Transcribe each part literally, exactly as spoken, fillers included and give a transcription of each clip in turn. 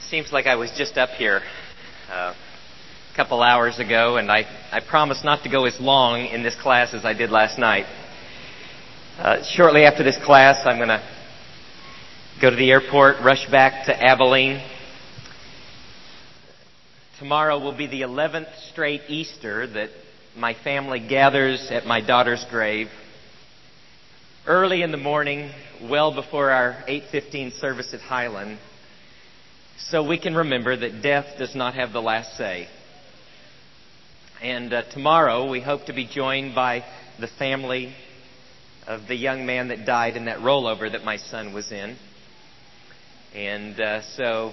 Seems like I was just up here uh, a couple hours ago, and I, I promised not to go as long in this class as I did last night. Uh, shortly after this class, I'm going to go to the airport, rush back to Abilene. Tomorrow will be the eleventh straight Easter that my family gathers at my daughter's grave. Early in the morning, well before our eight fifteen service at Highland, so we can remember that death does not have the last say. And uh, tomorrow we hope to be joined by the family of the young man that died in that rollover that my son was in. And uh, so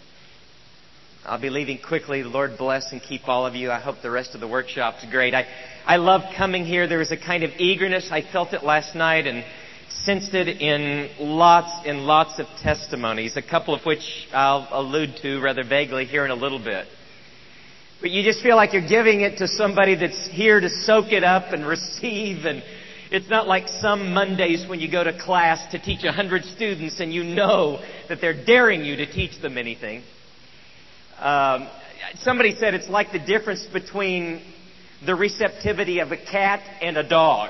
I'll be leaving quickly. The Lord bless and keep all of you. I hope the rest of the workshop's great. I, I love coming here. There was a kind of eagerness. I felt it last night and sensed it in lots and lots of testimonies, a couple of which I'll allude to rather vaguely here in a little bit. But you just feel like you're giving it to somebody that's here to soak it up and receive. And it's not like some Mondays when you go to class to teach a hundred students and you know that they're daring you to teach them anything. Um, somebody said it's like the difference between the receptivity of a cat and a dog.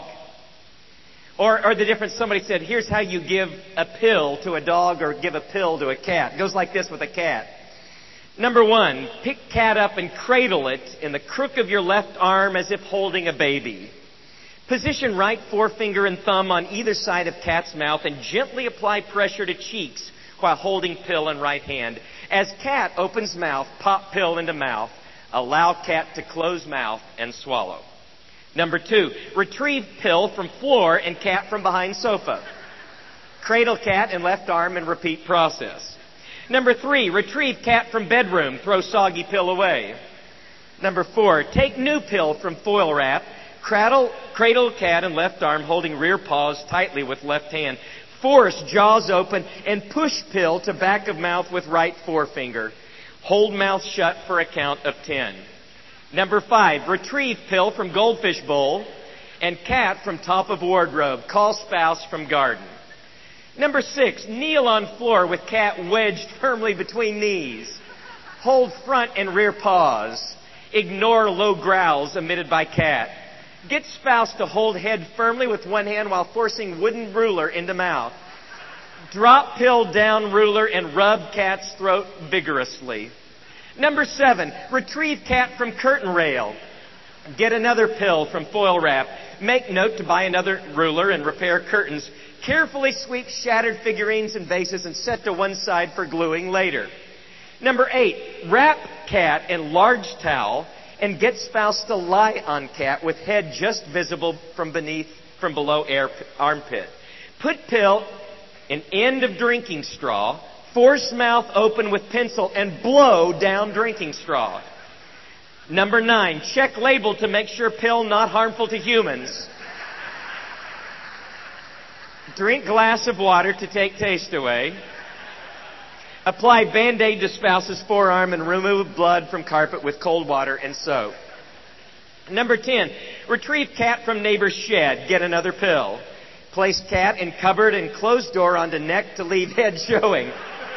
Or, or the difference, somebody said, here's how you give a pill to a dog or give a pill to a cat. It goes like this with a cat. Number one, pick cat up and cradle it in the crook of your left arm as if holding a baby. Position right forefinger and thumb on either side of cat's mouth and gently apply pressure to cheeks while holding pill in right hand. As cat opens mouth, pop pill into mouth. Allow cat to close mouth and swallow. Number two, retrieve pill from floor and cat from behind sofa. Cradle cat in left arm and repeat process. Number three, retrieve cat from bedroom. Throw soggy pill away. Number four, take new pill from foil wrap. Cradle, cradle cat in left arm holding rear paws tightly with left hand. Force jaws open and push pill to back of mouth with right forefinger. Hold mouth shut for a count of ten. Number five, retrieve pill from goldfish bowl and cat from top of wardrobe. Call spouse from garden. Number six, kneel on floor with cat wedged firmly between knees. Hold front and rear paws. Ignore low growls emitted by cat. Get spouse to hold head firmly with one hand while forcing wooden ruler into mouth. Drop pill down ruler and rub cat's throat vigorously. Number seven, retrieve cat from curtain rail. Get another pill from foil wrap. Make note to buy another ruler and repair curtains. Carefully sweep shattered figurines and vases and set to one side for gluing later. Number eight, wrap cat in large towel and get spouse to lie on cat with head just visible from beneath, from below air, armpit. Put pill in end of drinking straw. Force mouth open with pencil and blow down drinking straw. Number nine, check label to make sure pill not harmful to humans. Drink glass of water to take taste away. Apply Band-Aid to spouse's forearm and remove blood from carpet with cold water and soap. Number ten, retrieve cat from neighbor's shed. Get another pill. Place cat in cupboard and close door onto neck to leave head showing.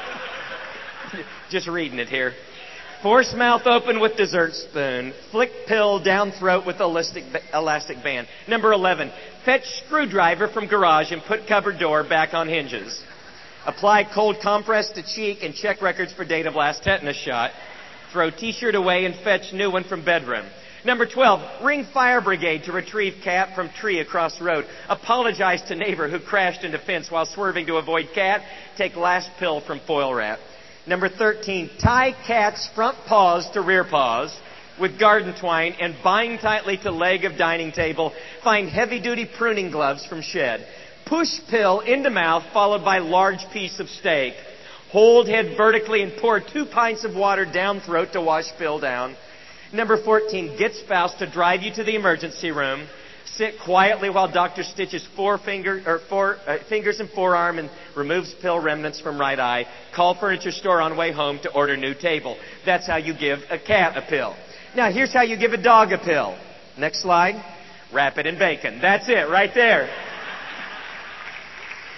Just reading it here. Force mouth open with dessert spoon. Flick pill down throat with elastic, elastic band. Number eleven. Fetch screwdriver from garage and put cupboard door back on hinges. Apply cold compress to cheek and check records for date of last tetanus shot. Throw t-shirt away and fetch new one from bedroom. Number twelve. Ring fire brigade to retrieve cat from tree across road. Apologize to neighbor who crashed into fence while swerving to avoid cat. Take last pill from foil wrap. Number thirteen, tie cat's front paws to rear paws with garden twine and bind tightly to leg of dining table. Find heavy-duty pruning gloves from shed. Push pill into mouth followed by large piece of steak. Hold head vertically and pour two pints of water down throat to wash pill down. Number fourteen, get spouse to drive you to the emergency room. Sit quietly while doctor stitches four finger, or four, uh, fingers and forearm and removes pill remnants from right eye. Call furniture store on way home to order new table. That's how you give a cat a pill. Now, here's how you give a dog a pill. Next slide. Wrap it in bacon. That's it right there.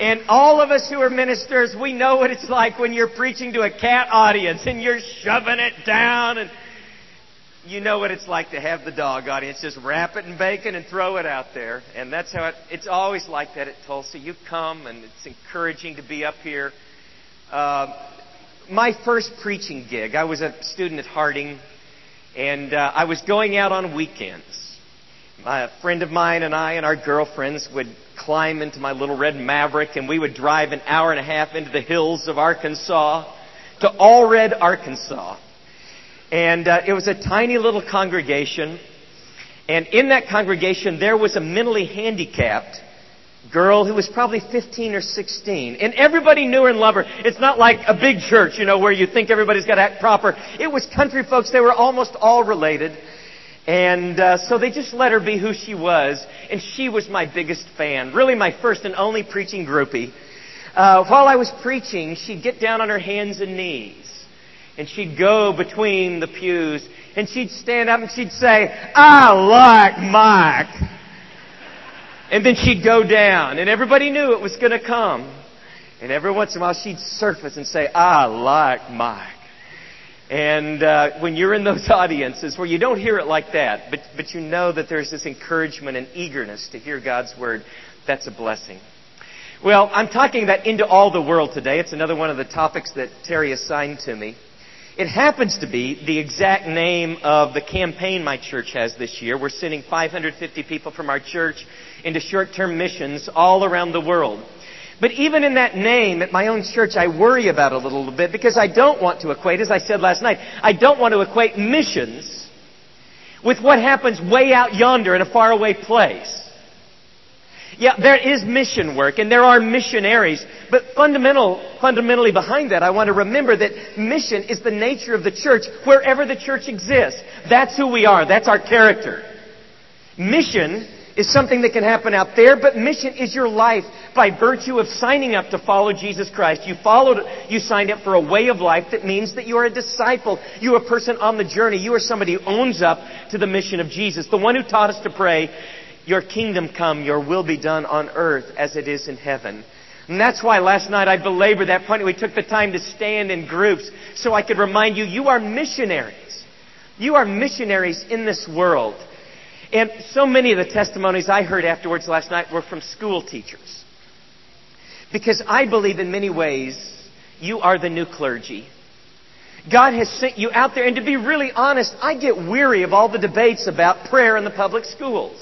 And all of us who are ministers, we know what it's like when you're preaching to a cat audience and you're shoving it down, and you know what it's like to have the dog audience. Just wrap it in bacon and throw it out there. And that's how it, it's always like that at Tulsa. You come and it's encouraging to be up here. Uh, my first preaching gig, I was a student at Harding, and uh, I was going out on weekends. A friend of mine and I and our girlfriends would climb into my little red Maverick, and we would drive an hour and a half into the hills of Arkansas to Allred, Arkansas. And uh, it was a tiny little congregation. And in that congregation, there was a mentally handicapped girl who was probably fifteen or sixteen. And everybody knew her and loved her. It's not like a big church, you know, where you think everybody's got to act proper. It was country folks. They were almost all related. And uh, so they just let her be who she was. And she was my biggest fan. Really my first and only preaching groupie. Uh, while I was preaching, she'd get down on her hands and knees. And she'd go between the pews. And she'd stand up and she'd say, "I like Mike." And then she'd go down. And everybody knew it was going to come. And every once in a while she'd surface and say, "I like Mike." And uh, when you're in those audiences where you don't hear it like that, but, but you know that there's this encouragement and eagerness to hear God's Word, that's a blessing. Well, I'm talking about Into All the World today. It's another one of the topics that Terry assigned to me. It happens to be the exact name of the campaign my church has this year. We're sending five hundred fifty people from our church into short-term missions all around the world. But even in that name, at my own church, I worry about it a little bit because I don't want to equate, as I said last night, I don't want to equate missions with what happens way out yonder in a faraway place. Yeah, there is mission work and there are missionaries, but fundamental, fundamentally behind that, I want to remember that mission is the nature of the church wherever the church exists. That's who we are. That's our character. Mission is something that can happen out there, but mission is your life by virtue of signing up to follow Jesus Christ. You followed, you signed up for a way of life that means that you are a disciple. You are a person on the journey. You are somebody who owns up to the mission of Jesus. The one who taught us to pray, "Your kingdom come, your will be done on earth as it is in heaven." And that's why last night I belabored that point. We took the time to stand in groups so I could remind you, you are missionaries. You are missionaries in this world. And so many of the testimonies I heard afterwards last night were from school teachers. Because I believe in many ways you are the new clergy. God has sent you out there. And to be really honest, I get weary of all the debates about prayer in the public schools.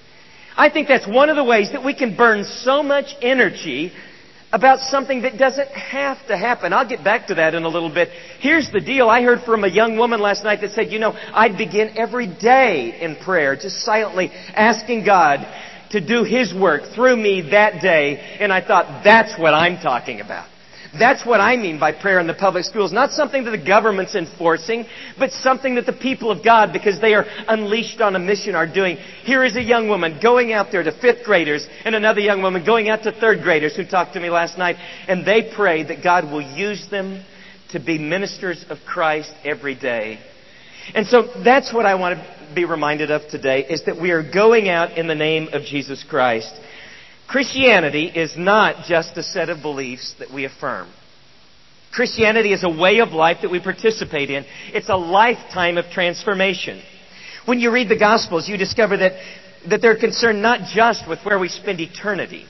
I think that's one of the ways that we can burn so much energy about something that doesn't have to happen. I'll get back to that in a little bit. Here's the deal. I heard from a young woman last night that said, you know, I'd begin every day in prayer, just silently asking God to do His work through me that day. And I thought, that's what I'm talking about. That's what I mean by prayer in the public schools. Not something that the government's enforcing, but something that the people of God, because they are unleashed on a mission, are doing. Here is a young woman going out there to fifth graders and another young woman going out to third graders who talked to me last night. And they pray that God will use them to be ministers of Christ every day. And so that's what I want to be reminded of today, is that we are going out in the name of Jesus Christ. Christianity is not just a set of beliefs that we affirm. Christianity is a way of life that we participate in. It's a lifetime of transformation. When you read the Gospels, you discover that, that they're concerned not just with where we spend eternity.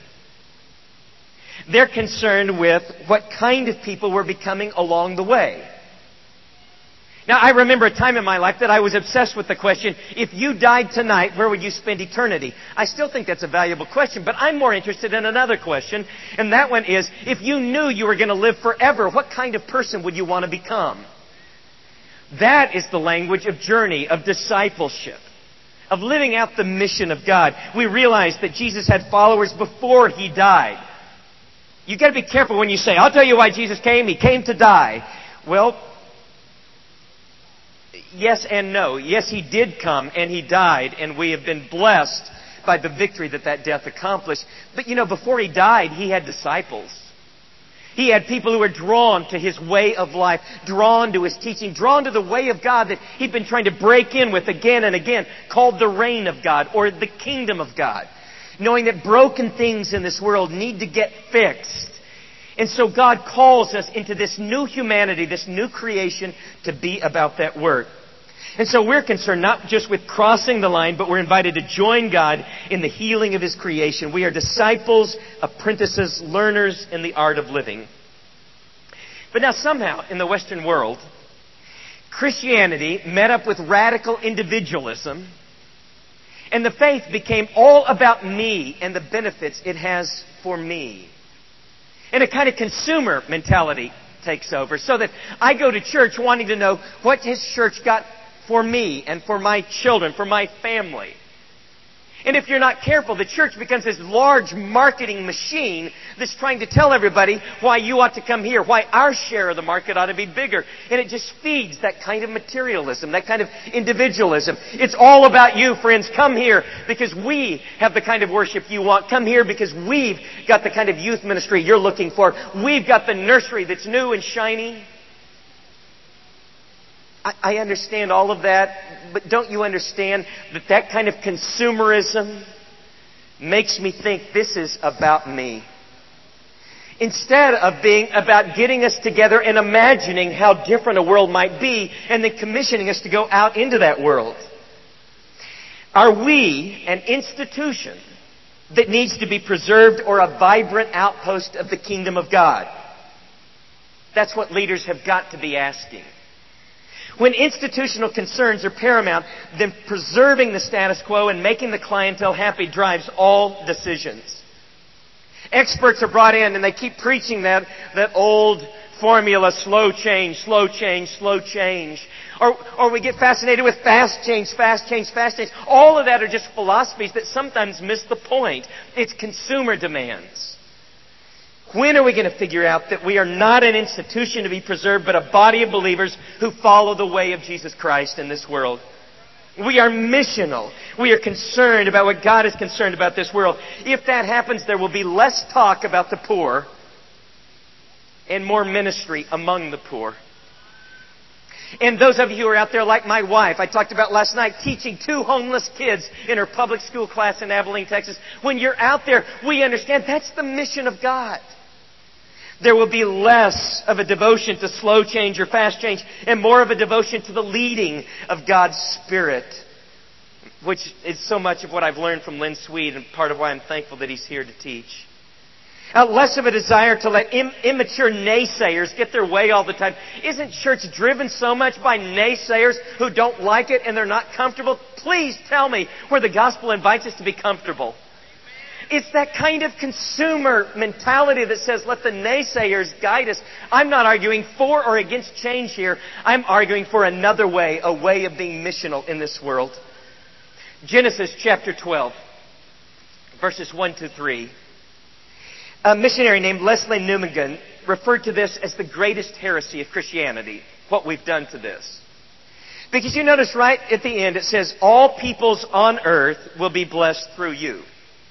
They're concerned with what kind of people we're becoming along the way. Now, I remember a time in my life that I was obsessed with the question, if you died tonight, where would you spend eternity? I still think that's a valuable question, but I'm more interested in another question, and that one is, if you knew you were going to live forever, what kind of person would you want to become? That is the language of journey, of discipleship, of living out the mission of God. We realize that Jesus had followers before He died. You've got to be careful when you say, I'll tell you why Jesus came. He came to die. Well, yes and no. Yes, He did come and He died, and we have been blessed by the victory that that death accomplished. But you know, before He died, He had disciples. He had people who were drawn to His way of life, drawn to His teaching, drawn to the way of God that He'd been trying to break in with again and again, called the reign of God or the kingdom of God. knowing that broken things in this world need to get fixed. And so God calls us into this new humanity, this new creation, to be about that work. And so we're concerned not just with crossing the line, but we're invited to join God in the healing of His creation. We are disciples, apprentices, learners in the art of living. But now somehow in the Western world, Christianity met up with radical individualism, and the faith became all about me and the benefits it has for me. And a kind of consumer mentality takes over, so that I go to church wanting to know what His church got for me and for my children, for my family. And if you're not careful, the church becomes this large marketing machine that's trying to tell everybody why you ought to come here, why our share of the market ought to be bigger. And it just feeds that kind of materialism, that kind of individualism. It's all about you, friends. Come here because we have the kind of worship you want. Come here because we've got the kind of youth ministry you're looking for. We've got the nursery that's new and shiny. I understand all of that, but don't you understand that that kind of consumerism makes me think this is about me? Instead of being about getting us together and imagining how different a world might be and then commissioning us to go out into that world. Are we an institution that needs to be preserved or a vibrant outpost of the kingdom of God? That's what leaders have got to be asking. When institutional concerns are paramount, then preserving the status quo and making the clientele happy drives all decisions. Experts are brought in and they keep preaching that, that old formula, slow change, slow change, slow change. Or, or we get fascinated with fast change, fast change, fast change. All of that are just philosophies that sometimes miss the point. It's consumer demands. When are we going to figure out that we are not an institution to be preserved, but a body of believers who follow the way of Jesus Christ in this world? We are missional. We are concerned about what God is concerned about this world. If that happens, there will be less talk about the poor and more ministry among the poor. And those of you who are out there like my wife, I talked about last night, teaching two homeless kids in her public school class in Abilene, Texas. When you're out there, we understand that's the mission of God. There will be less of a devotion to slow change or fast change and more of a devotion to the leading of God's Spirit, which is so much of what I've learned from Lynn Sweet and part of why I'm thankful that he's here to teach. Uh, less of a desire to let Im- immature naysayers get their way all the time. Isn't church driven so much by naysayers who don't like it and they're not comfortable? Please tell me where the gospel invites us to be comfortable. It's that kind of consumer mentality that says, let the naysayers guide us. I'm not arguing for or against change here. I'm arguing for another way, a way of being missional in this world. Genesis chapter twelve, verses one to three. A missionary named Leslie Newman referred to this as the greatest heresy of Christianity, what we've done to this. Because you notice right at the end it says, all peoples on earth will be blessed through you.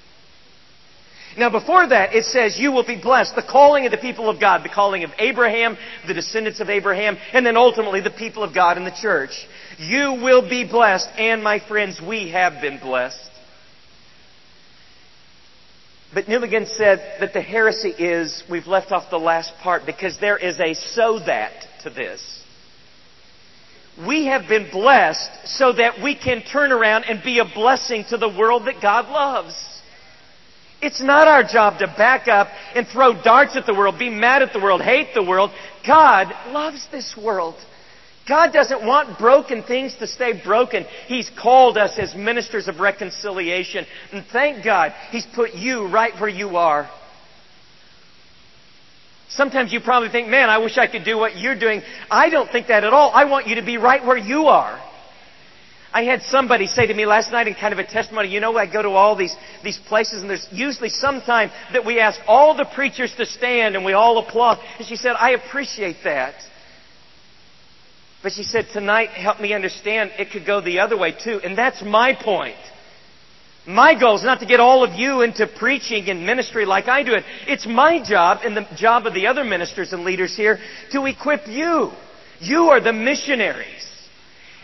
Now before that it says you will be blessed, the calling of the people of God, the calling of Abraham, the descendants of Abraham, and then ultimately the people of God in the church. You will be blessed, and my friends, we have been blessed. But Newman said that the heresy is, we've left off the last part because there is a so that to this. We have been blessed so that we can turn around and be a blessing to the world that God loves. It's not our job to back up and throw darts at the world, be mad at the world, hate the world. God loves this world. God doesn't want broken things to stay broken. He's called us as ministers of reconciliation. And thank God He's put you right where you are. Sometimes you probably think, man, I wish I could do what you're doing. I don't think that at all. I want you to be right where you are. I had somebody say to me last night in kind of a testimony, you know, I go to all these, these places and there's usually some time that we ask all the preachers to stand and we all applaud. And she said, I appreciate that. But she said, tonight, help me understand, it could go the other way too. And that's my point. My goal is not to get all of you into preaching and ministry like I do it. It's my job and the job of the other ministers and leaders here to equip you. You are the missionaries.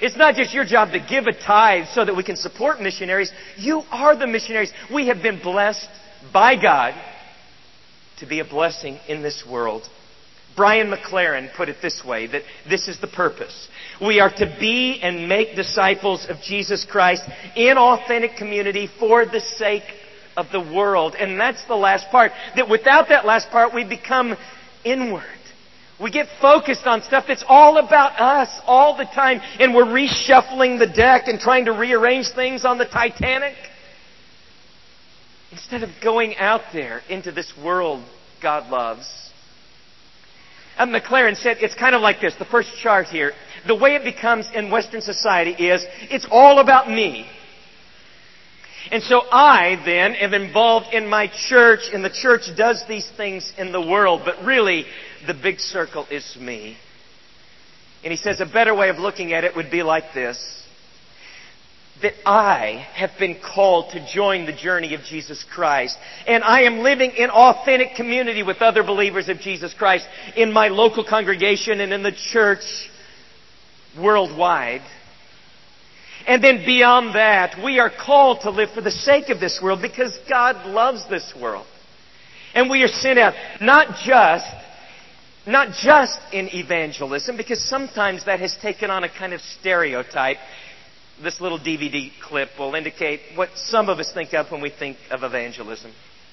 It's not just your job to give a tithe so that we can support missionaries. You are the missionaries. We have been blessed by God to be a blessing in this world. Brian McLaren put it this way, that this is the purpose. We are to be and make disciples of Jesus Christ in authentic community for the sake of the world. And that's the last part. That without that last part, we become inward. We get focused on stuff that's all about us all the time. And we're reshuffling the deck and trying to rearrange things on the Titanic. Instead of going out there into this world God loves. And McLaren said it's kind of like this. The first chart here. The way it becomes in Western society is it's all about me. And so I then am involved in my church, and the church does these things in the world. But really, the big circle is me. And he says a better way of looking at it would be like this. That I have been called to join the journey of Jesus Christ. And I am living in authentic community with other believers of Jesus Christ in my local congregation and in the church worldwide. And then beyond that, we are called to live for the sake of this world because God loves this world. And we are sent out not just, not just in evangelism, because sometimes that has taken on a kind of stereotype. This little D V D clip will indicate what some of us think of when we think of evangelism.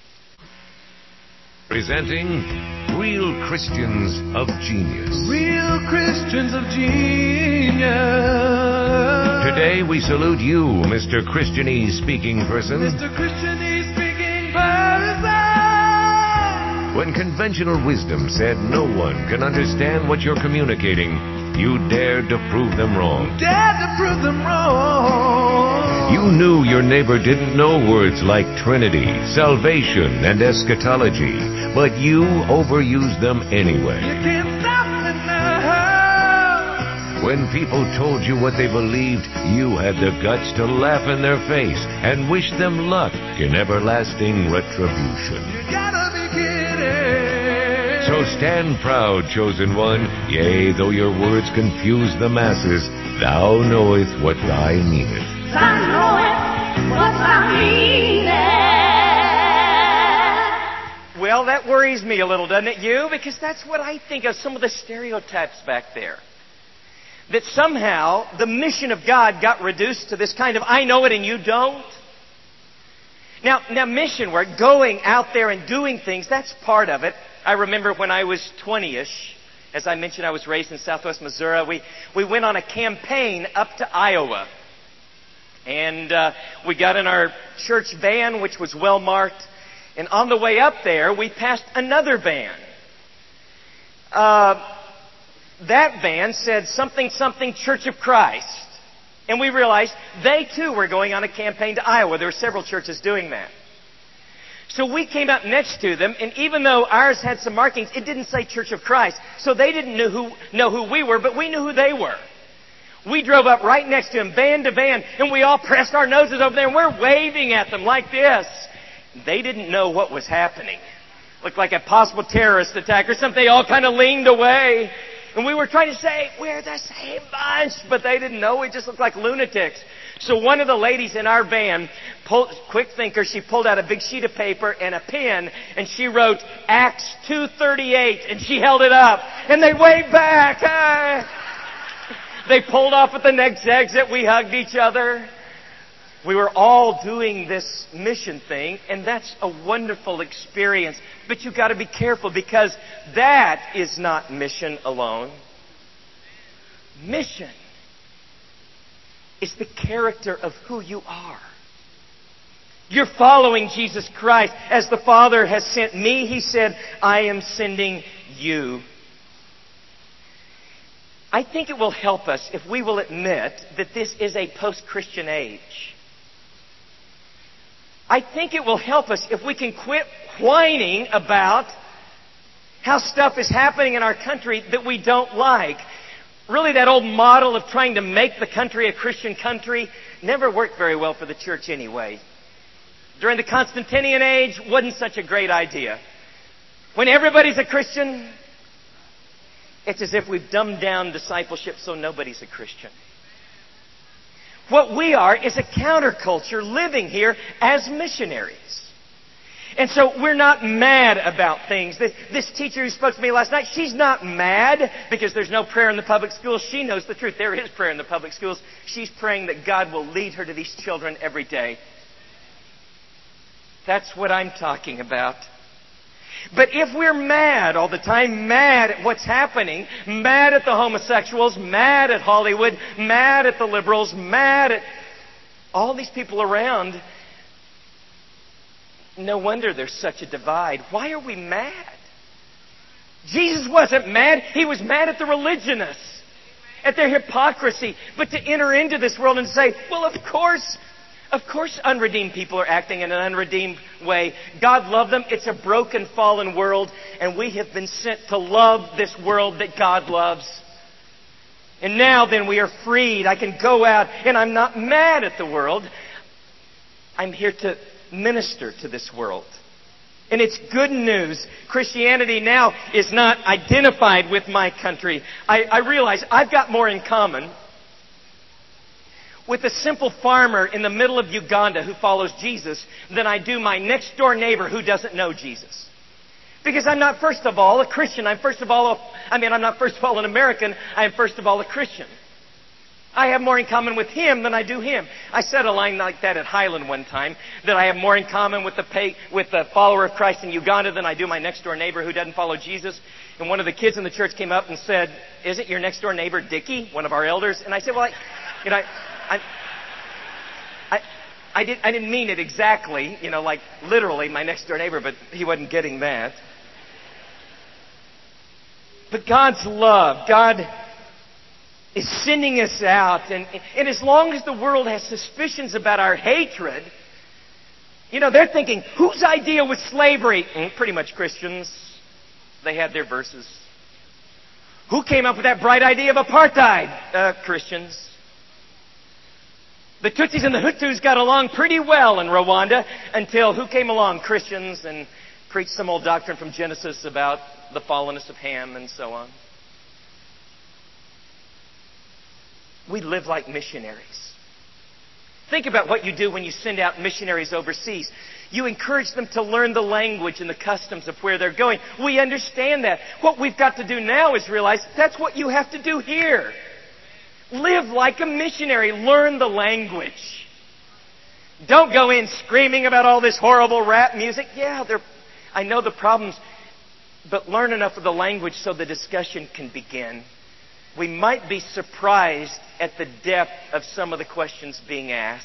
Presenting Real Christians of Genius. Real Christians of Genius. Today we salute you, Mister Christianese speaking person. Mister Christianese speaking person. When conventional wisdom said no one can understand what you're communicating, you dared to prove them wrong. Dared to prove them wrong. You knew your neighbor didn't know words like Trinity, salvation, and eschatology, but you overused them anyway. You can't stop me now. When people told you what they believed, you had the guts to laugh in their face and wish them luck in everlasting retribution. You gotta be kidding. So stand proud, chosen one, yea, though your words confuse the masses, thou knowest what thy meaneth. Thou knowest what thou meaneth. Well, that worries me a little, doesn't it, you? Because that's what I think of, some of the stereotypes back there. That somehow the mission of God got reduced to this kind of, I know it and you don't. Now, now mission work, going out there and doing things, that's part of it. I remember when I was twenty-ish, as I mentioned, I was raised in southwest Missouri. We, we went on a campaign up to Iowa. And uh, we got in our church van, which was well marked. And on the way up there, we passed another van. Uh, that van said something, something Church of Christ. And we realized they too were going on a campaign to Iowa. There were several churches doing that. So we came up next to them, and even though ours had some markings, it didn't say Church of Christ. So they didn't know who, know who we were, but we knew who they were. We drove up right next to them, van to van, and we all pressed our noses over there, and we're waving at them like this. They didn't know what was happening. Looked like a possible terrorist attack or something. They all kind of leaned away. And we were trying to say, we're the same bunch. But they didn't know. We just looked like lunatics. So one of the ladies in our van, pulled, quick thinker, she pulled out a big sheet of paper and a pen, and she wrote Acts two thirty-eight, and she held it up. And they waved back. Ah. They pulled off at the next exit. We hugged each other. We were all doing this mission thing, and that's a wonderful experience. But you've got to be careful, because that is not mission alone. Mission is the character of who you are. You're following Jesus Christ. As the Father has sent me, He said, I am sending you. I think it will help us if we will admit that this is a post-Christian age. I think it will help us if we can quit whining about how stuff is happening in our country that we don't like. Really, that old model of trying to make the country a Christian country never worked very well for the church anyway. During the Constantinian age, wasn't such a great idea. When everybody's a Christian, it's as if we've dumbed down discipleship so nobody's a Christian. What we are is a counterculture living here as missionaries. And so we're not mad about things. This, this teacher who spoke to me last night, she's not mad because there's no prayer in the public schools. She knows the truth. There is prayer in the public schools. She's praying that God will lead her to these children every day. That's what I'm talking about. But if we're mad all the time, mad at what's happening, mad at the homosexuals, mad at Hollywood, mad at the liberals, mad at all these people around, no wonder there's such a divide. Why are we mad? Jesus wasn't mad. He was mad at the religionists, at their hypocrisy. But to enter into this world and say, well, of course, of course unredeemed people are acting in an unredeemed way. God loved them. It's a broken, fallen world. And we have been sent to love this world that God loves. And now then we are freed. I can go out and I'm not mad at the world. I'm here to minister to this world. And it's good news. Christianity now is not identified with my country. I, I realize I've got more in common with a simple farmer in the middle of Uganda who follows Jesus than I do my next door neighbor who doesn't know Jesus. Because I'm not first of all a Christian. I'm first of all, a, I mean, I'm not first of all an American. I am first of all a Christian. I have more in common with him than I do him. I said a line like that at Highland one time, that I have more in common with the pay, with the follower of Christ in Uganda than I do my next door neighbor who doesn't follow Jesus. And one of the kids in the church came up and said, "Isn't your next door neighbor Dickie, one of our elders?" And I said, "Well, I, you know, I, I, I, I, did, I didn't mean it exactly, you know, like literally my next door neighbor," but he wasn't getting that. But God's love, God is sending us out. And, and as long as the world has suspicions about our hatred, you know, they're thinking, whose idea was slavery? Mm, pretty much Christians. They had their verses. Who came up with that bright idea of apartheid? Uh, Christians. The Tutsis and the Hutus got along pretty well in Rwanda until who came along? Christians, and preached some old doctrine from Genesis about the fallenness of Ham and so on. We live like missionaries. Think about what you do when you send out missionaries overseas. You encourage them to learn the language and the customs of where they're going. We understand that. What we've got to do now is realize that's what you have to do here. Live like a missionary. Learn the language. Don't go in screaming about all this horrible rap music. Yeah, they're, I know the problems, but learn enough of the language so the discussion can begin. We might be surprised at the depth of some of the questions being asked.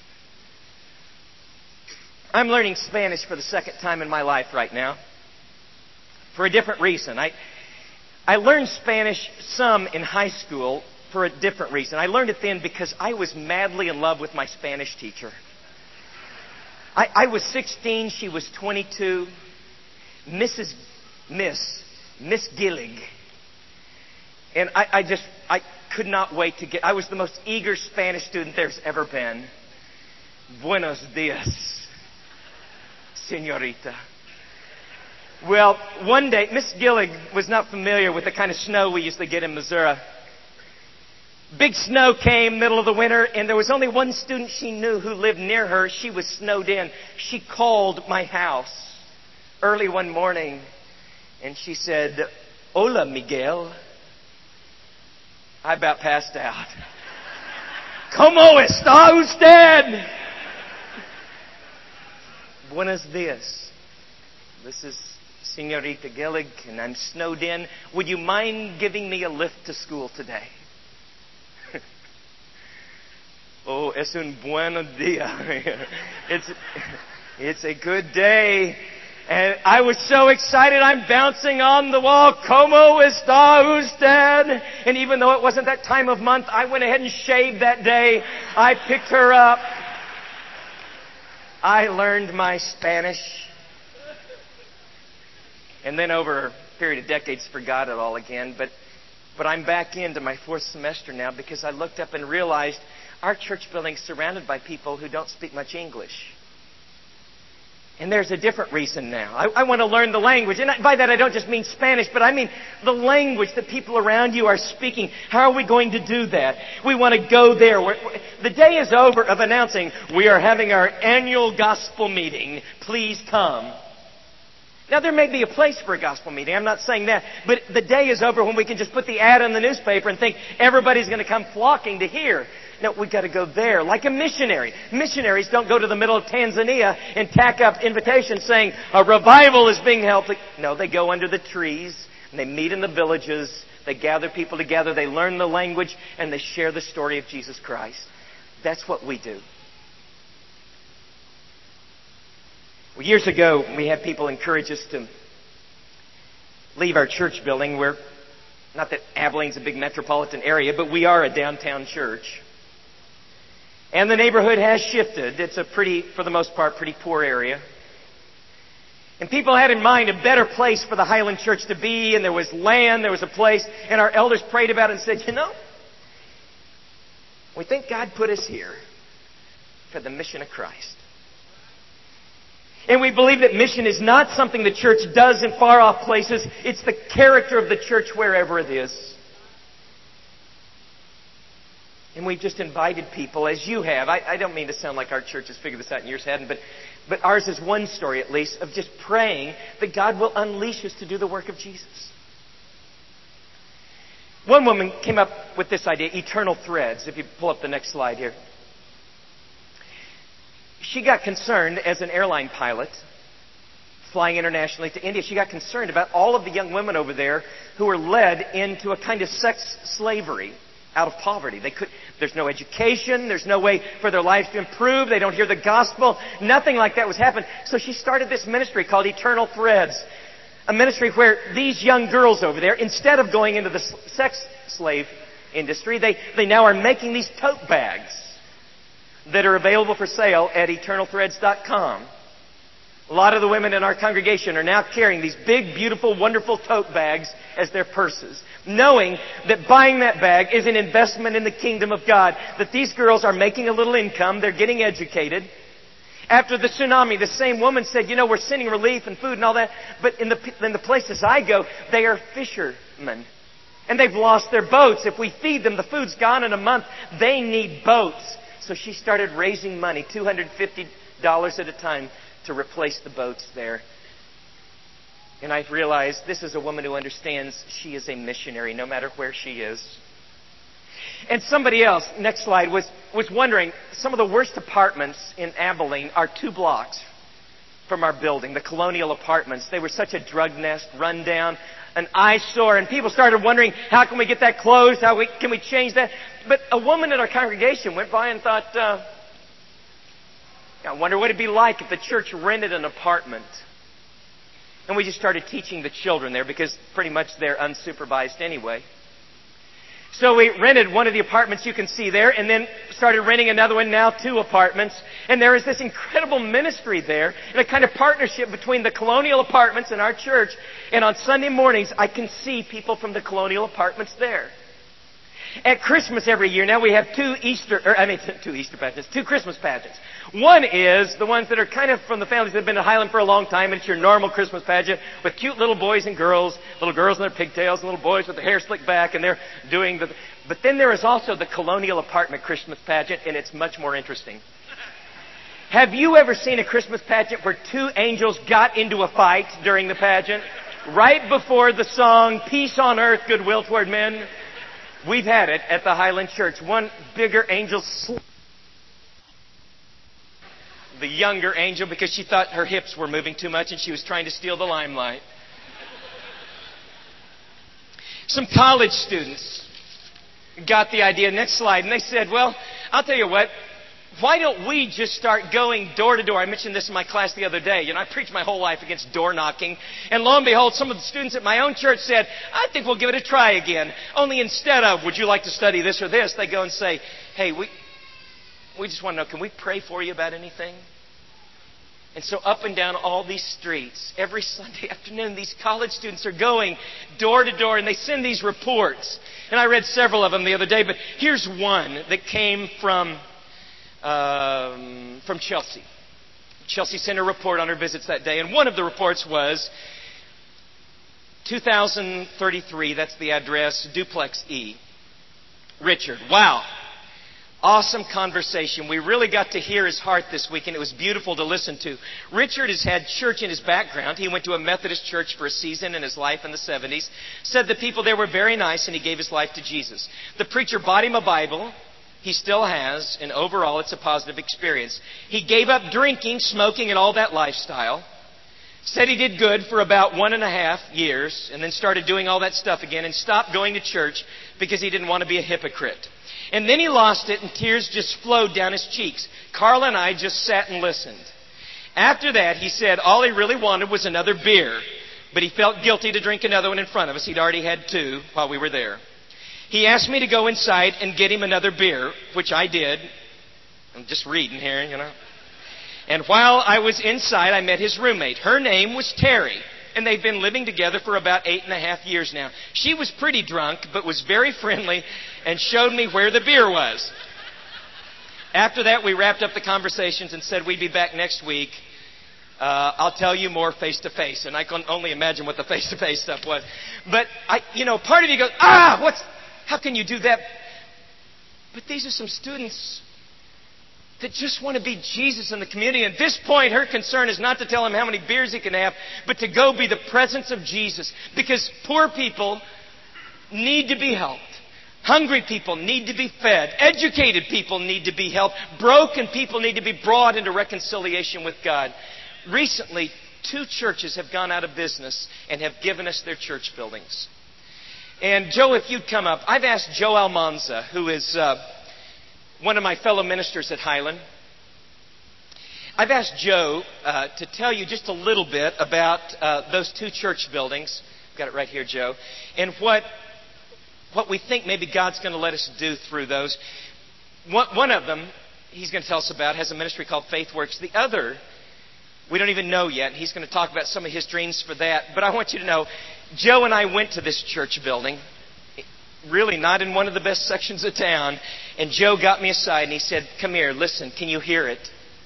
I'm learning Spanish for the second time in my life right now. For a different reason. I, I learned Spanish some in high school for a different reason. I learned it then because I was madly in love with my Spanish teacher. I, I was sixteen, she was twenty-two. Missus Miss, Miss Gillig. And I, I just, I could not wait to get, I was the most eager Spanish student there's ever been. Buenos dias, señorita. Well, one day, Miss Gillig was not familiar with the kind of snow we used to get in Missouri. Big snow came, middle of the winter, and there was only one student she knew who lived near her. She was snowed in. She called my house early one morning, and she said, "Hola, Miguel." I about passed out. ¿Cómo está usted? Buenos dias. This is Señorita Gillig, and I'm snowed in. Would you mind giving me a lift to school today? Oh, es un buen día. It's, it's a good day. And I was so excited, I'm bouncing on the wall. ¿Cómo está usted? And even though it wasn't that time of month, I went ahead and shaved that day. I picked her up. I learned my Spanish. And then over a period of decades, forgot it all again. But, but I'm back into my fourth semester now because I looked up and realized our church building's surrounded by people who don't speak much English. And there's a different reason now. I, I want to learn the language. And by that I don't just mean Spanish, but I mean the language that people around you are speaking. How are we going to do that? We want to go there. We're, the day is over of announcing, we are having our annual gospel meeting. Please come. Now, there may be a place for a gospel meeting. I'm not saying that. But the day is over when we can just put the ad in the newspaper and think everybody's going to come flocking to hear. No, we've got to go there like a missionary. Missionaries don't go to the middle of Tanzania and tack up invitations saying a revival is being held. No, they go under the trees and they meet in the villages. They gather people together. They learn the language and they share the story of Jesus Christ. That's what we do. Well, years ago, we had people encourage us to leave our church building. We're, not that Abilene's a big metropolitan area, but we are a downtown church. And the neighborhood has shifted. It's a pretty, for the most part, pretty poor area. And people had in mind a better place for the Highland Church to be, and there was land, there was a place, and our elders prayed about it and said, you know, we think God put us here for the mission of Christ. And we believe that mission is not something the church does in far-off places. It's the character of the church wherever it is. And we've just invited people, as you have. I, I don't mean to sound like our church has figured this out and yours hadn't, but, but ours is one story at least of just praying that God will unleash us to do the work of Jesus. One woman came up with this idea, eternal threads. If you pull up the next slide here. She got concerned as an airline pilot, flying internationally to India. She got concerned about all of the young women over there who were led into a kind of sex slavery out of poverty. They could, there's no education. There's no way for their lives to improve. They don't hear the gospel. Nothing like that was happening. So she started this ministry called Eternal Threads. A ministry where these young girls over there, instead of going into the sex slave industry, they, they now are making these tote bags that are available for sale at eternal threads dot com. A lot of the women in our congregation are now carrying these big, beautiful, wonderful tote bags as their purses, knowing that buying that bag is an investment in the kingdom of God, that these girls are making a little income, they're getting educated. After the tsunami, the same woman said, you know, we're sending relief and food and all that, but in the, in the places I go, they are fishermen. And they've lost their boats. If we feed them, the food's gone in a month. They need boats. So she started raising money, two hundred fifty dollars at a time, to replace the boats there. And I've realized this is a woman who understands she is a missionary no matter where she is. And somebody else, next slide, was, was wondering, some of the worst apartments in Abilene are two blocks from our building, the Colonial Apartments. They were such a drug nest, run down, an eyesore, and people started wondering, how can we get that closed? How we, can we change that? But a woman in our congregation went by and thought, uh, I wonder what it'd be like if the church rented an apartment. And we just started teaching the children there because pretty much they're unsupervised anyway. So we rented one of the apartments you can see there and then started renting another one, now two apartments. And there is this incredible ministry there and a kind of partnership between the Colonial Apartments and our church. And on Sunday mornings, I can see people from the Colonial Apartments there. At Christmas every year now we have two Easter, or I mean two Easter pageants, two Christmas pageants. One is the ones that are kind of from the families that have been to Highland for a long time, and it's your normal Christmas pageant with cute little boys and girls, little girls in their pigtails and little boys with their hair slicked back, and they're doing the... But then there is also the Colonial Apartment Christmas pageant, and it's much more interesting. Have you ever seen a Christmas pageant where two angels got into a fight during the pageant? Right before the song, Peace on Earth, Goodwill Toward Men? We've had it at the Highland Church. One bigger angel sl- the younger angel because she thought her hips were moving too much and she was trying to steal the limelight. Some college students got the idea. Next slide. And they said, well, I'll tell you what. Why don't we just start going door to door? I mentioned this in my class the other day. You know, I preached my whole life against door knocking. And lo and behold, some of the students at my own church said, I think we'll give it a try again. Only instead of, would you like to study this or this? They go and say, hey, we, we just want to know, can we pray for you about anything? And so up and down all these streets, every Sunday afternoon, these college students are going door to door and they send these reports. And I read several of them the other day, but here's one that came from... Um, from Chelsea. Chelsea sent a report on her visits that day, and one of the reports was two thousand thirty-three, that's the address, Duplex E. Richard, wow. Awesome conversation. We really got to hear his heart this week, and it was beautiful to listen to. Richard has had church in his background. He went to a Methodist church for a season in his life in the seventies. Said the people there were very nice, and he gave his life to Jesus. The preacher bought him a Bible. He still has, and overall it's a positive experience. He gave up drinking, smoking, and all that lifestyle. Said he did good for about one and a half years, and then started doing all that stuff again, and stopped going to church because he didn't want to be a hypocrite. And then he lost it, and tears just flowed down his cheeks. Carla and I just sat and listened. After that, he said all he really wanted was another beer, but he felt guilty to drink another one in front of us. He'd already had two while we were there. He asked me to go inside and get him another beer, which I did. I'm just reading here, you know. And while I was inside, I met his roommate. Her name was Terry, and they've been living together for about eight and a half years now. She was pretty drunk, but was very friendly and showed me where the beer was. After that, we wrapped up the conversations and said we'd be back next week. Uh, I'll tell you more face-to-face. And I can only imagine what the face-to-face stuff was. But, I, you know, part of you goes, ah, what's, how can you do that? But these are some students that just want to be Jesus in the community. At this point, her concern is not to tell him how many beers he can have, but to go be the presence of Jesus. Because poor people need to be helped. Hungry people need to be fed. Educated people need to be helped. Broken people need to be brought into reconciliation with God. Recently, two churches have gone out of business and have given us their church buildings. And Joe, if you'd come up, I've asked Joe Almanza, who is uh, one of my fellow ministers at Highland. I've asked Joe uh, to tell you just a little bit about uh, those two church buildings. I've got it right here, Joe. And what what we think maybe God's going to let us do through those. One, one of them, he's going to tell us about, has a ministry called Faith Works. The other, we don't even know yet. He's going to talk about some of his dreams for that. But I want you to know, Joe and I went to this church building, really not in one of the best sections of town. And Joe got me aside and he said, come here, listen, can you hear it?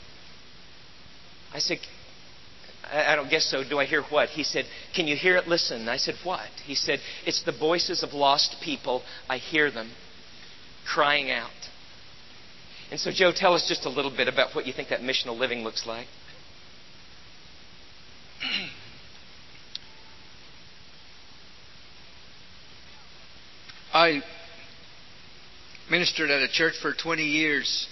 I said, I don't guess so. Do I hear what? He said, can you hear it? Listen. I said, what? He said, it's the voices of lost people. I hear them crying out. And so, Joe, tell us just a little bit about what you think that missional living looks like. I ministered at a church for twenty years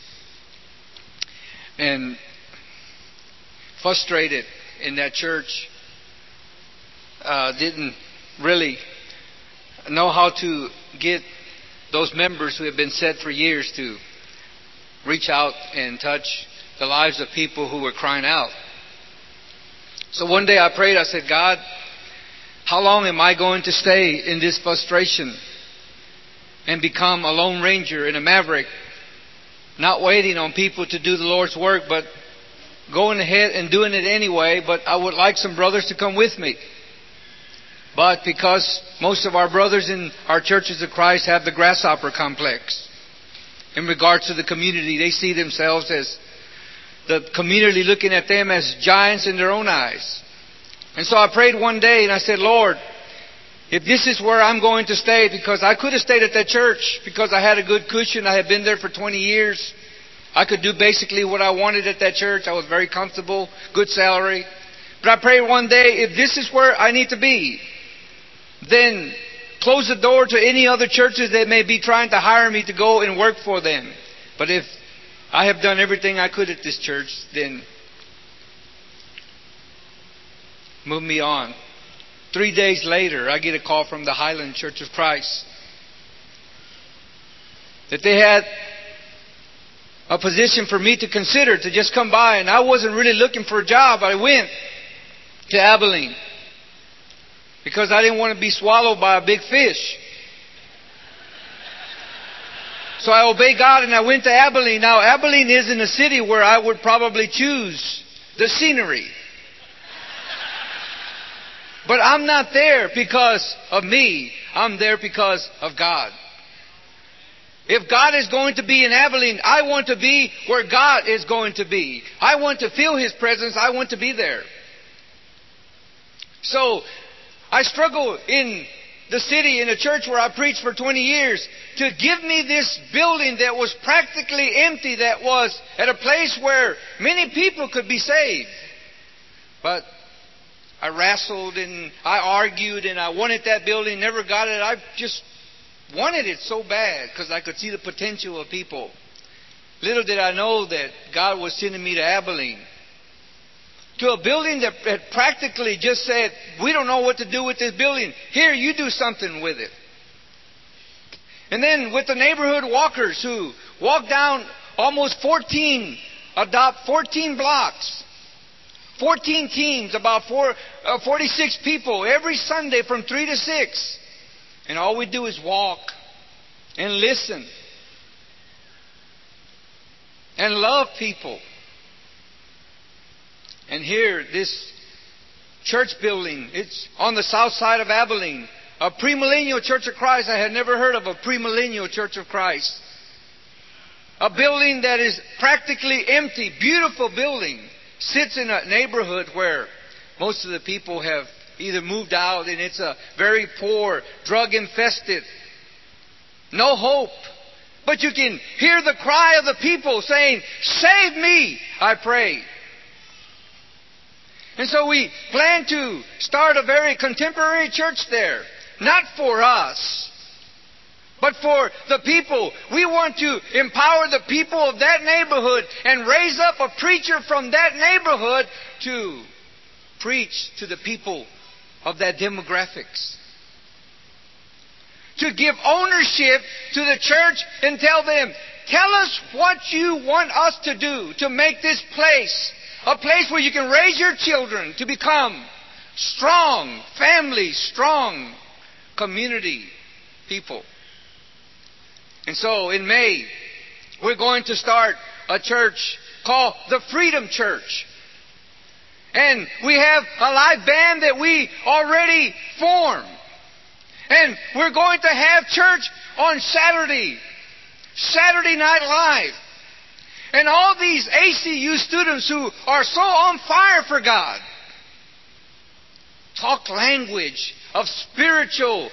and frustrated in that church. Uh, didn't really know how to get those members who have been set for years to reach out and touch the lives of people who were crying out. So one day I prayed, I said, God, how long am I going to stay in this frustration and become a lone ranger and a maverick, not waiting on people to do the Lord's work, but going ahead and doing it anyway, but I would like some brothers to come with me. But because most of our brothers in our churches of Christ have the grasshopper complex in regards to the community, they see themselves as the community looking at them as giants in their own eyes. And so I prayed one day and I said, Lord, if this is where I'm going to stay, because I could have stayed at that church because I had a good cushion. I had been there for twenty years. I could do basically what I wanted at that church. I was very comfortable, good salary. But I prayed one day, if this is where I need to be, then close the door to any other churches that may be trying to hire me to go and work for them. But if I have done everything I could at this church, then move me on. Three days later, I get a call from the Highland Church of Christ that they had a position for me to consider, to just come by. And I wasn't really looking for a job. I went to Abilene because I didn't want to be swallowed by a big fish. So I obeyed God and I went to Abilene. Now, Abilene isn't a city where I would probably choose the scenery. But I'm not there because of me. I'm there because of God. If God is going to be in Abilene, I want to be where God is going to be. I want to feel His presence. I want to be there. So, I struggle in the city, in a church where I preached for twenty years, to give me this building that was practically empty, that was at a place where many people could be saved. But I wrestled and I argued and I wanted that building, never got it. I just wanted it so bad because I could see the potential of people. Little did I know that God was sending me to Abilene, to a building that had practically just said, we don't know what to do with this building. Here, you do something with it. And then with the neighborhood walkers who walk down almost fourteen, adopt fourteen blocks, fourteen teams, about four, uh, forty-six people every Sunday from three to six. And all we do is walk and listen and love people. And here, this church building, it's on the south side of Abilene. A premillennial Church of Christ. I had never heard of a premillennial Church of Christ. A building that is practically empty, beautiful building, sits in a neighborhood where most of the people have either moved out, and it's a very poor, drug-infested, no hope. But you can hear the cry of the people saying, save me, I pray. And so we plan to start a very contemporary church there. Not for us, but for the people. We want to empower the people of that neighborhood and raise up a preacher from that neighborhood to preach to the people of that demographics. To give ownership to the church and tell them, tell us what you want us to do to make this place a place where you can raise your children to become strong families, strong community people. And so in May, we're going to start a church called the Freedom Church. And we have a live band that we already formed. And we're going to have church on Saturday, Saturday Night Live. And all these A C U students who are so on fire for God talk language of spirituality,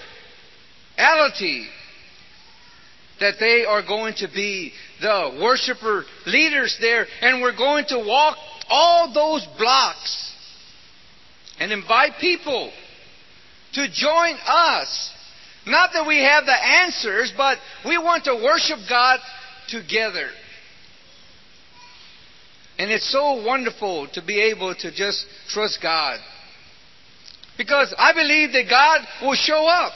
that they are going to be the worshiper leaders there. And we're going to walk all those blocks and invite people to join us. Not that we have the answers, but we want to worship God together. And it's so wonderful to be able to just trust God. Because I believe that God will show up.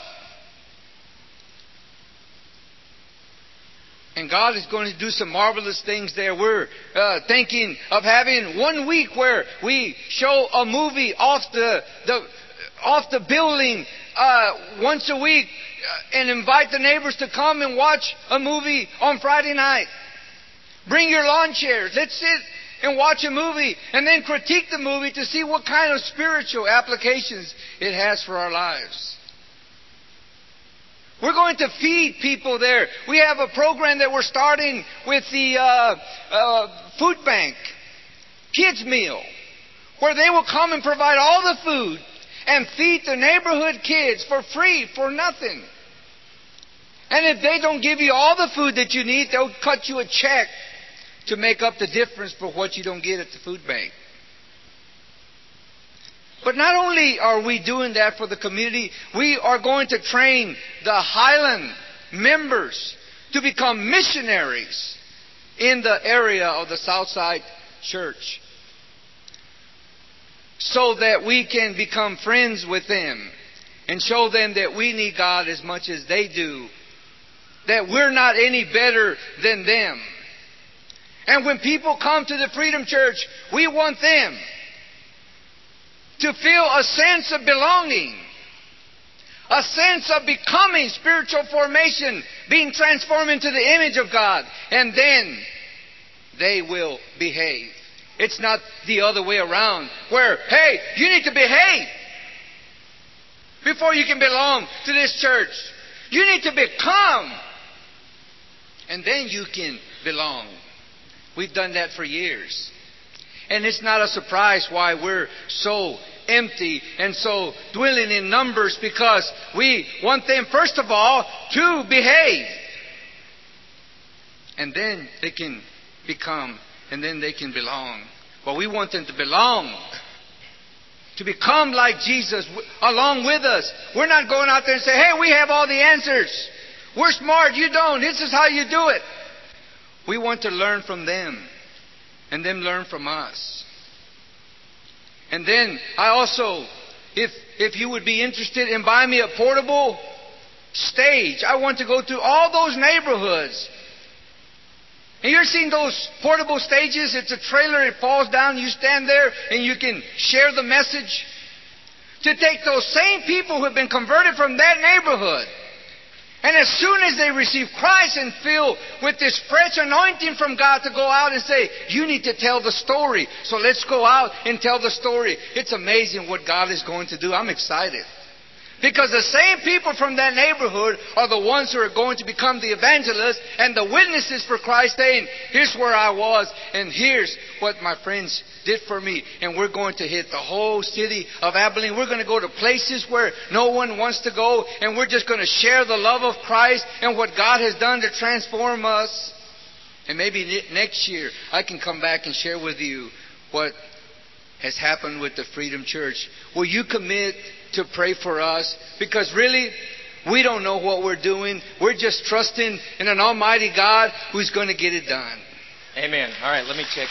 And God is going to do some marvelous things there. We're uh, thinking of having one week where we show a movie off the, the, off the building uh, once a week and invite the neighbors to come and watch a movie on Friday night. Bring your lawn chairs. Let's sit and watch a movie and then critique the movie to see what kind of spiritual applications it has for our lives. We're going to feed people there. We have a program that we're starting with the uh, uh, food bank, kids meal, where they will come and provide all the food and feed the neighborhood kids for free, for nothing. And if they don't give you all the food that you need, they'll cut you a check to make up the difference for what you don't get at the food bank. But not only are we doing that for the community, we are going to train the Highland members to become missionaries in the area of the Southside Church, so that we can become friends with them and show them that we need God as much as they do, that we're not any better than them. And when people come to the Freedom Church, we want them to feel a sense of belonging, a sense of becoming spiritual formation, being transformed into the image of God, and then they will behave. It's not the other way around, where, hey, you need to behave before you can belong to this church. You need to become And then you can belong. We've done that for years. And it's not a surprise why we're so empty and so dwelling in numbers, because we want them, first of all, to behave. And then they can become, and then they can belong. Well, we want them to belong, to become like Jesus along with us. We're not going out there and say, hey, we have all the answers. We're smart, you don't. This is how you do it. We want to learn from them, and them learn from us. And then I also, if if you would be interested in buying me a portable stage, I want to go to all those neighborhoods. And you're seeing those portable stages. It's a trailer, it falls down, you stand there and you can share the message. To take those same people who have been converted from that neighborhood, and as soon as they receive Christ and feel with this fresh anointing from God, to go out and say, you need to tell the story. So let's go out and tell the story. It's amazing what God is going to do. I'm excited. Because the same people from that neighborhood are the ones who are going to become the evangelists and the witnesses for Christ, saying, here's where I was, and here's what my friends did for me. And we're going to hit the whole city of Abilene. We're going to go to places where no one wants to go, and we're just going to share the love of Christ and what God has done to transform us. And maybe next year I can come back and share with you what has happened with the Freedom Church. Will you commit to pray for us? Because really, we don't know what we're doing. We're just trusting in an almighty God who's going to get it done. Amen. All right, let me check.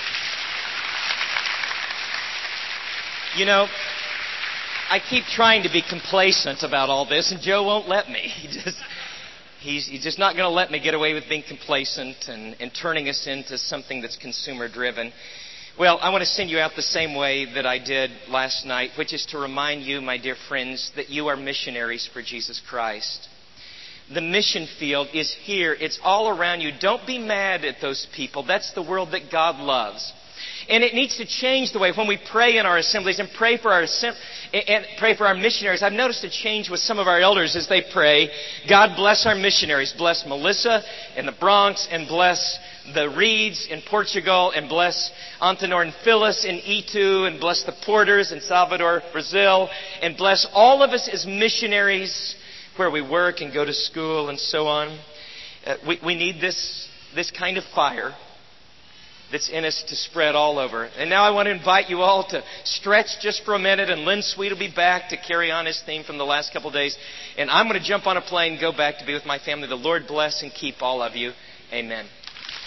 You know, I keep trying to be complacent about all this, and Joe won't let me. He just, he's, he's just not going to let me get away with being complacent and, and turning us into something that's consumer-driven. Well, I want to send you out the same way that I did last night, which is to remind you, my dear friends, that you are missionaries for Jesus Christ. The mission field is here. It's all around you. Don't be mad at those people. That's the world that God loves. And it needs to change the way when we pray in our assemblies and pray for our and pray for our missionaries. I've noticed a change with some of our elders as they pray. God bless our missionaries. Bless Melissa in the Bronx, and bless the Reeds in Portugal, and bless Antenor and Phyllis in Itu, and bless the Porters in Salvador, Brazil, and bless all of us as missionaries where we work and go to school and so on. Uh, we, we need this, this kind of fire that's in us to spread all over. And now I want to invite you all to stretch just for a minute, and Lynn Sweet will be back to carry on his theme from the last couple of days. And I'm going to jump on a plane and go back to be with my family. The Lord bless and keep all of you. Amen.